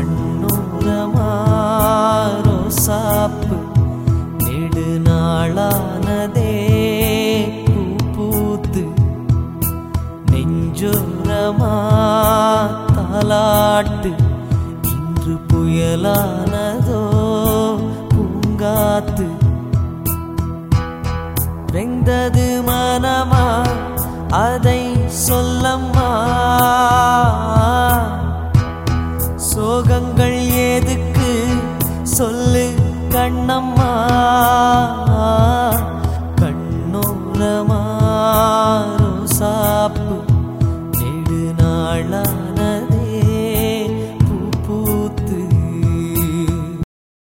கண்ணோரமா ரோசாப்பு நெடுநாளானதே பூ பூத்து நெஞ்சோரமா தாலாட்டு இன்று புயலானதோ பூங்காத்து வெந்தது மனமா அதை சொல்லம்மா சோகங்கள் எதுக்கு சொல்லு கண்ணம்மா